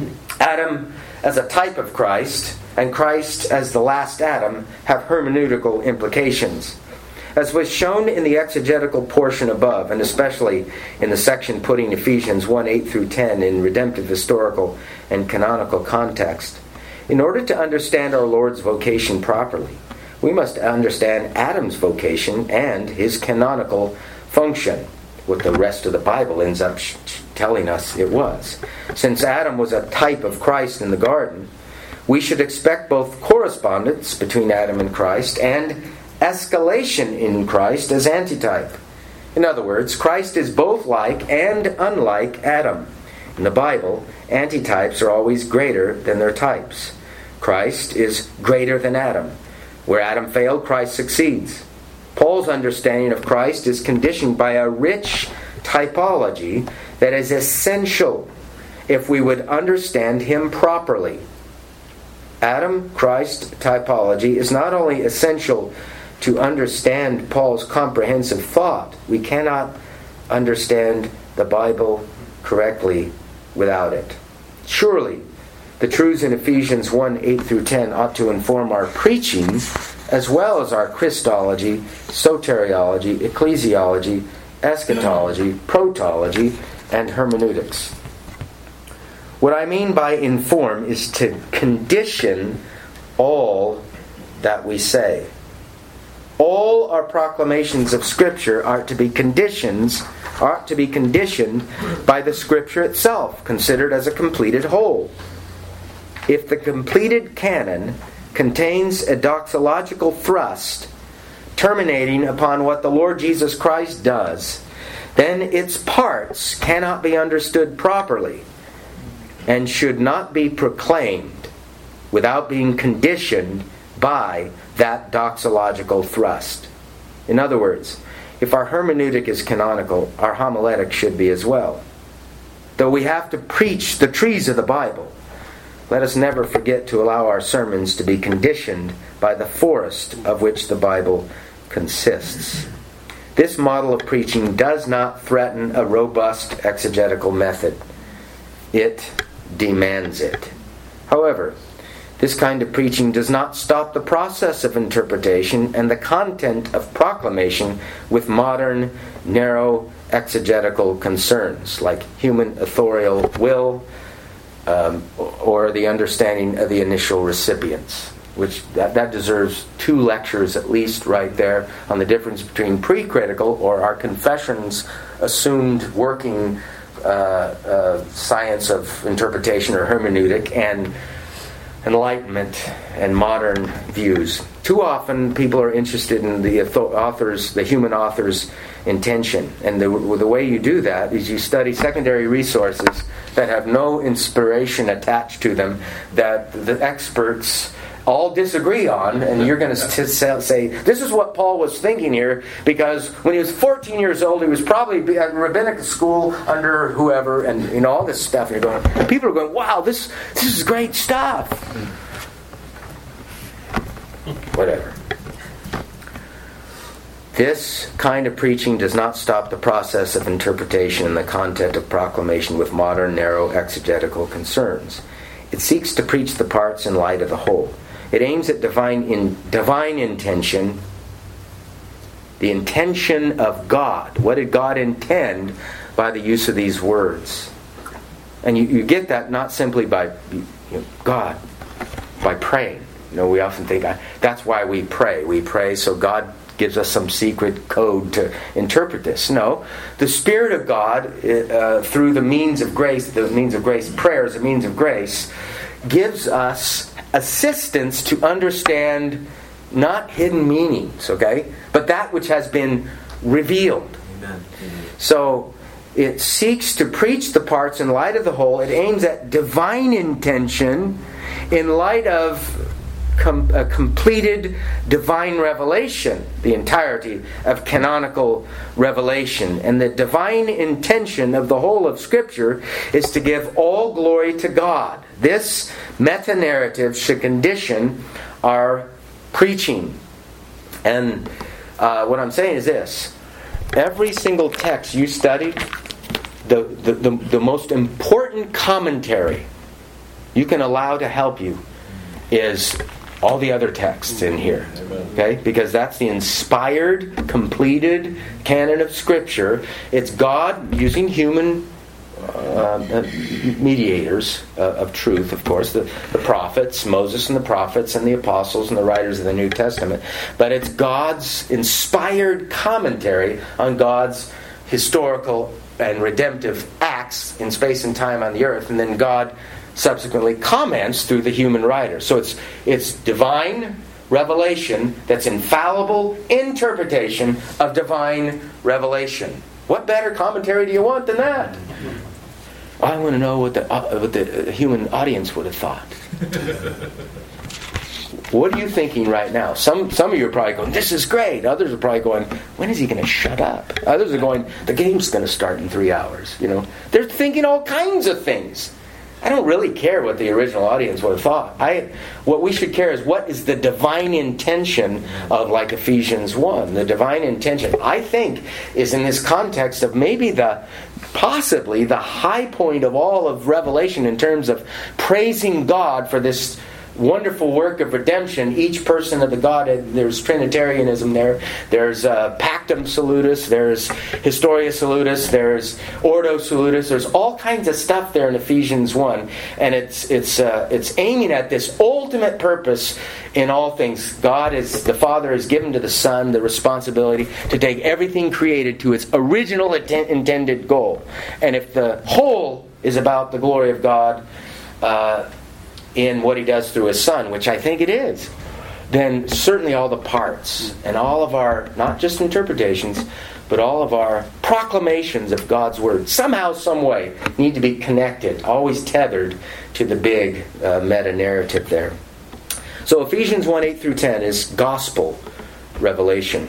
Adam as a type of Christ and Christ as the last Adam have hermeneutical implications. As was shown in the exegetical portion above, and especially in the section putting Ephesians one eight through ten in redemptive, historical, and canonical context, in order to understand our Lord's vocation properly, we must understand Adam's vocation and his canonical function, what the rest of the Bible ends up sh- telling us it was. Since Adam was a type of Christ in the garden, we should expect both correspondence between Adam and Christ and escalation in Christ as antitype. In other words, Christ is both like and unlike Adam. In the Bible, antitypes are always greater than their types. Christ is greater than Adam. Where Adam failed, Christ succeeds. Paul's understanding of Christ is conditioned by a rich typology that is essential if we would understand him properly. Adam-Christ typology is not only essential to understand Paul's comprehensive thought, we cannot understand the Bible correctly without it. Surely, the truths in Ephesians one eight through ten ought to inform our preaching as well as our Christology, soteriology, ecclesiology, eschatology, protology, and hermeneutics. What I mean by inform is to condition all that we say. All our proclamations of Scripture are to be conditions, are to be conditioned by the Scripture itself, considered as a completed whole. If the completed canon contains a doxological thrust terminating upon what the Lord Jesus Christ does, then its parts cannot be understood properly and should not be proclaimed without being conditioned by that doxological thrust. In other words, if our hermeneutic is canonical, our homiletic should be as well. Though we have to preach the trees of the Bible, let us never forget to allow our sermons to be conditioned by the forest of which the Bible consists. This model of preaching does not threaten a robust exegetical method. It demands it. However, this kind of preaching does not stop the process of interpretation and the content of proclamation with modern, narrow exegetical concerns like human authorial will, Um, or the understanding of the initial recipients, which that, that deserves two lectures at least right there on the difference between pre-critical, or our confession's assumed working uh, uh, science of interpretation or hermeneutic, and Enlightenment and modern views. Too often people are interested in the author's, the human author's intention. And the, the way you do that is you study secondary resources that have no inspiration attached to them, that the experts all disagree on, and you're going to say, this is what Paul was thinking here, because when he was fourteen years old, he was probably at rabbinic school under whoever, and you know, all this stuff. And you're going, and people are going, wow, this this is great stuff. Whatever. This kind of preaching does not stop the process of interpretation and the content of proclamation with modern, narrow exegetical concerns. It seeks to preach the parts in light of the whole. It aims at divine in divine intention, the intention of God. What did God intend by the use of these words? And you, you get that not simply by you know, God, by praying. You know, we often think I, that's why we pray. We pray so God gives us some secret code to interpret this. No, the Spirit of God, uh, through the means of grace, the means of grace, prayer as a means of grace, gives us assistance to understand not hidden meanings, okay, but that which has been revealed. Amen. So it seeks to preach the parts in light of the whole. It aims at divine intention in light of Com- a completed divine revelation, the entirety of canonical revelation. And the divine intention of the whole of Scripture is to give all glory to God. This meta-narrative should condition our preaching. And uh, what I'm saying is this. Every single text you study, the, the, the, the most important commentary you can allow to help you is all the other texts in here, okay? Because that's the inspired, completed canon of Scripture. It's God using human uh, mediators uh, of truth, of course, the, the prophets, Moses and the prophets and the apostles and the writers of the New Testament. But it's God's inspired commentary on God's historical and redemptive acts in space and time on the earth, and then God subsequently comments through the human writer. So it's it's divine revelation that's infallible interpretation of divine revelation. What better commentary do you want than that? I want to know what the uh, what the human audience would have thought. What are you thinking right now? Some some of you are probably going, "This is great." Others are probably going, "When is he going to shut up?" Others are going, "The game's going to start in three hours." You know, they're thinking all kinds of things. I don't really care what the original audience would have thought. I, what we should care is what is the divine intention of, like Ephesians one. The divine intention, I think, is in this context of maybe the, possibly the high point of all of Revelation in terms of praising God for this wonderful work of redemption. Each person of the Godhead, there's Trinitarianism there, there's uh, Pactum Salutis, there's Historia Salutis, there's Ordo Salutis, there's all kinds of stuff there in Ephesians one, and it's it's uh, it's aiming at this ultimate purpose in all things. God is, the Father has given to the Son the responsibility to take everything created to its original intent, intended goal. And if the whole is about the glory of God, uh, in what He does through His Son, which I think it is, then certainly all the parts and all of our, not just interpretations, but all of our proclamations of God's Word, somehow, some way, need to be connected, always tethered to the big uh, meta-narrative there. So Ephesians one, eight through ten is gospel revelation.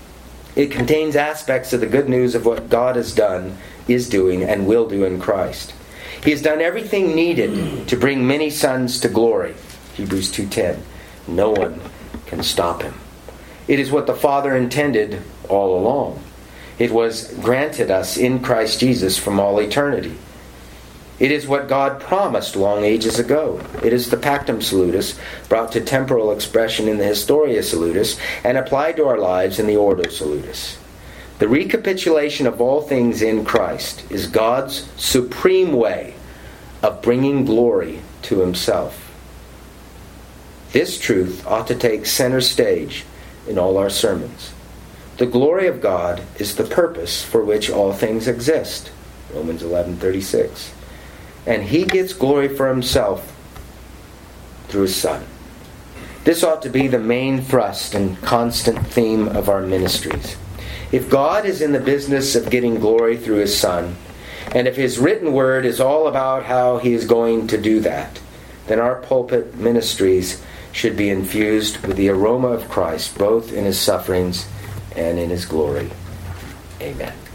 It contains aspects of the good news of what God has done, is doing, and will do in Christ. He has done everything needed to bring many sons to glory. Hebrews two ten. No one can stop Him. It is what the Father intended all along. It was granted us in Christ Jesus from all eternity. It is what God promised long ages ago. It is the Pactum Salutis brought to temporal expression in the Historia Salutis and applied to our lives in the Ordo Salutis. The recapitulation of all things in Christ is God's supreme way of bringing glory to Himself. This truth ought to take center stage in all our sermons. The glory of God is the purpose for which all things exist. Romans eleven thirty-six. And He gets glory for Himself through His Son. This ought to be the main thrust and constant theme of our ministries. If God is in the business of getting glory through His Son, and if His written word is all about how He is going to do that, then our pulpit ministries should be infused with the aroma of Christ, both in His sufferings and in His glory. Amen.